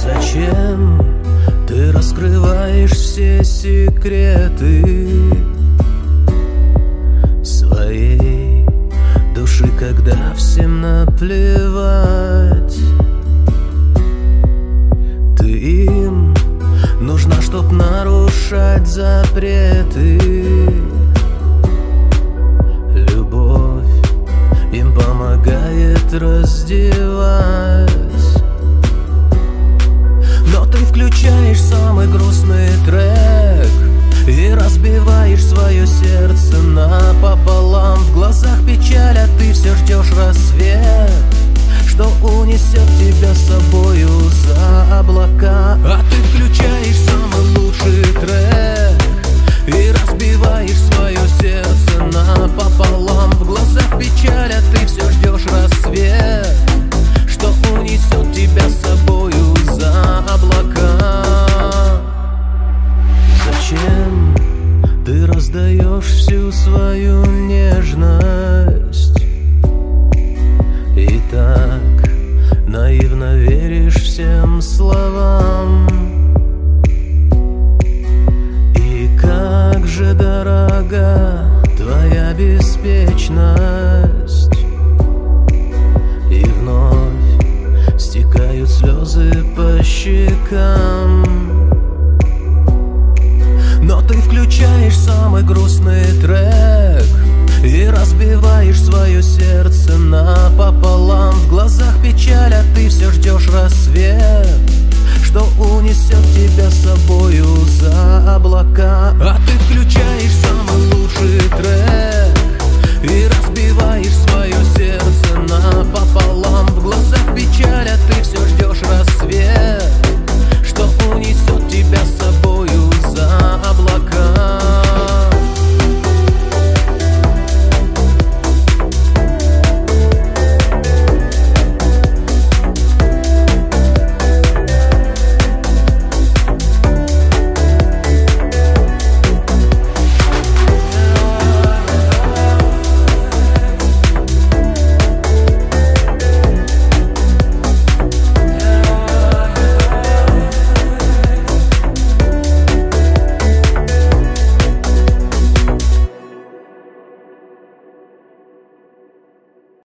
Зачем ты раскрываешь все секреты своей души, когда всем наплевать? Ты им нужна, чтоб нарушать запреты. Любовь им помогает раздевать. Но ты включаешь самый грустный трек и разбиваешь свое сердце напополам. В глазах печаль, а ты все ждешь рассвет, что унесет тебя с собою за облака. А ты включаешь самый лучший трек и разбиваешь свое сердце напополам. В глазах печаль, а ты все ждешь рассвет, что унесет тебя с собою за облака. Зачем ты раздаешь всю свою нежность и так наивно веришь всем словам? И как же дорога твоя беспечность, и вновь стекают слезы по щекам. Но ты включаешь самый грустный трек и разбиваешь свое сердце напополам. В глазах печаль, а ты все ждешь рассвет, что унесет тебя с собою за облака. А